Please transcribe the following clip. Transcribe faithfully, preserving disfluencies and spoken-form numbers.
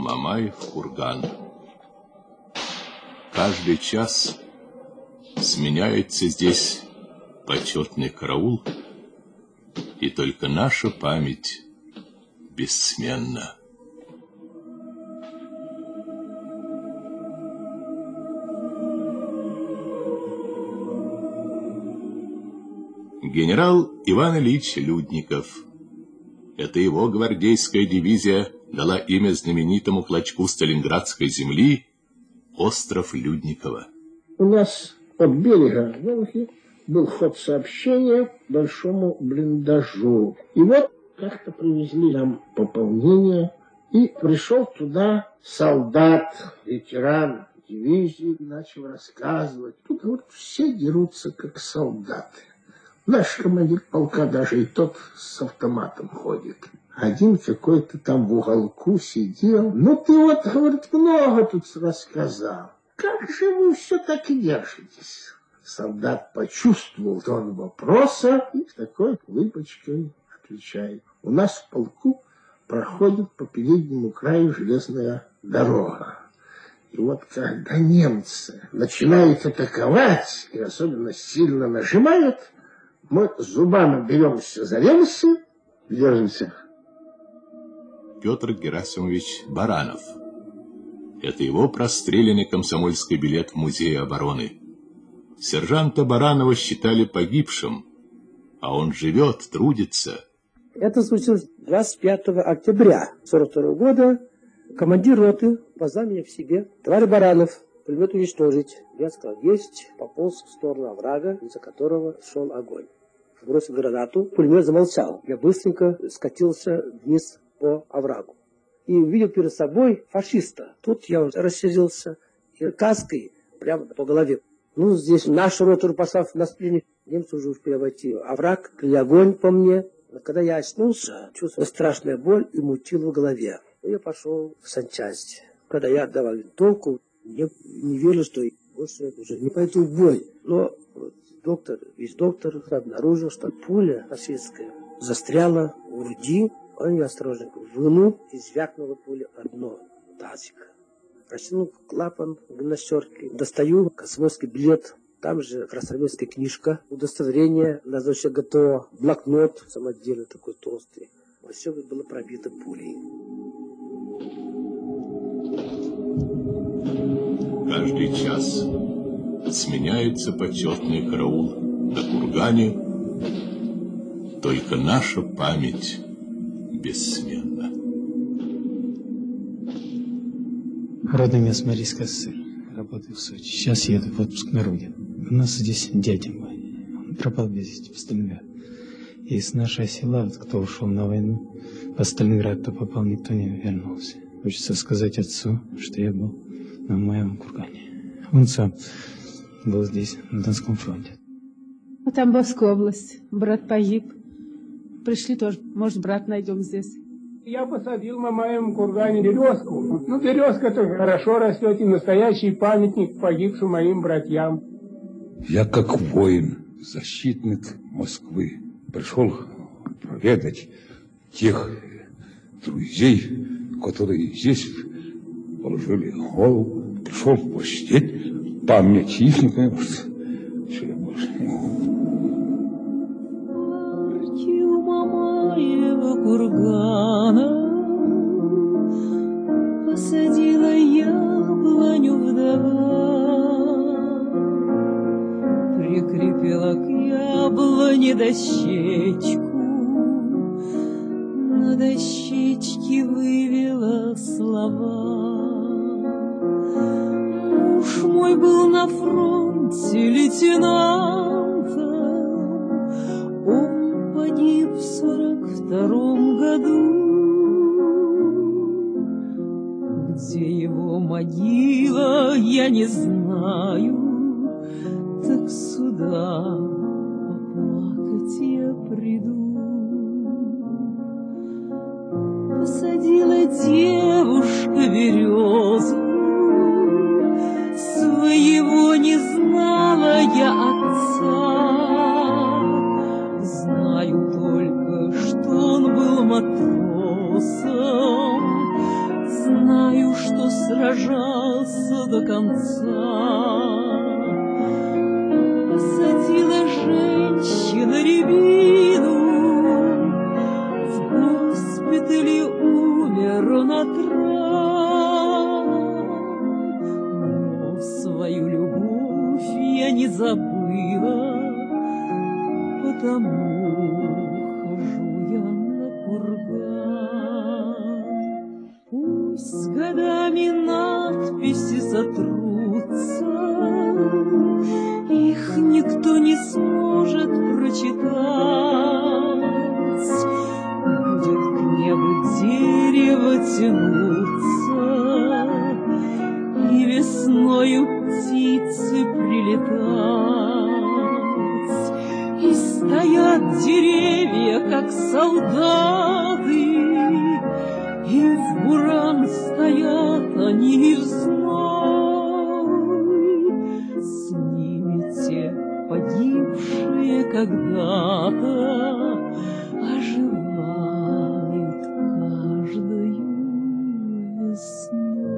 Мамаев курган. Каждый час сменяется здесь почетный караул, и только наша память бессменна. Генерал Иван Ильич Людников. Это его гвардейская дивизия дала имя знаменитому клочку Сталинградской земли остров Людникова. У нас от берега Волги был ход сообщения к большому блиндажу. И вот как-то привезли нам пополнение, и пришел туда солдат, ветеран дивизии, и начал рассказывать. Тут вот все дерутся, как солдаты. Наш командир полка даже и тот с автоматом ходит. Один какой-то там в уголку сидел. Ну ты вот, говорит, много тут рассказал. Как же вы все так и держитесь? Солдат почувствовал тон вопроса и с такой улыбочкой отвечает. У нас в полку проходит по переднему краю железная дорога. И вот когда немцы начинают атаковать и особенно сильно нажимают, мы зубами беремся за рельсы и держимся. Петр Герасимович Баранов. Это его простреленный комсомольский билет в музее обороны. Сержанта Баранова считали погибшим, а он живет, трудится. Это случилось двадцать пятого октября сорок второго года. Командир роты позвал меня к себе. Товарищ Баранов, пулемет уничтожить. Я сказал, есть, пополз в сторону оврага, из-за которого шел огонь. Бросил гранату, пулемет замолчал. Я быстренько скатился вниз по оврагу. И увидел перед собой фашиста. Тут я рассердился и каской прямо по голове. Ну, здесь нашу роту, послав на спине, немцы уже успели обойти овраг, или огонь по мне. Но когда я очнулся, чувствовал страшную боль и мутило в голове. И я пошел в санчасть. Когда я отдавал винтовку, я не верил, что больше уже не пойду в бой. Но доктор, весь доктор обнаружил, что пуля фашистская застряла в груди. Он ее осторожно вынул и звякнула пуля о дно тазика. Растянул клапан гимнастерки, достаю комсомольский билет, там же красноармейская книжка, удостоверение на случай ГТО, блокнот самодельный такой толстый. Все было пробито пулей. Каждый час сменяется почетный караул на кургане, только наша память бессменна. Родное место Марийская ССР. Работаю в Сочи. Сейчас еду в отпуск на родину. У нас здесь дядя мой. Он пропал без вести в Сталинград. И с нашего села, вот, кто ушел на войну, по Сталинграду, кто попал, никто не вернулся. Хочется сказать отцу, что я был на моем кургане. Он сам был здесь, на Донском фронте. Тамбовская область. Брат погиб. Пришли тоже. Может, брат найдем здесь. Я посадил на моем кургане березку. Ну, березка-то хорошо растет, и настоящий памятник погибшим моим братьям. Я как воин, защитник Москвы, пришел проведать тех друзей, которые здесь положили голову. Пришел почтить память их, потому что все я больше не могу. Кургана посадила яблоню вдова, прикрепила к яблоне дощечку, на дощечке вывела слова. Муж мой был на фронте лейтенантом, он погиб в сорок втором году. Где его могила, я не знаю, так сюда поплакать я приду. Посадила девушка березу, своего не знала я отца. Знаю только, что он был матросом, знаю что сражался до конца. Посадила женщина рябину, в госпитале умер он от ран. Но свою любовь я не забыла, потому хожу я на курган. Пусть с годами надписи сотрутся, их никто не сможет прочитать. Будет к небу дерево тянуться, и весною птицы прилетать. И стоят деревья, как солдаты, и в буран стоят они в зной. С ними те погибшие когда-то оживают каждою весной.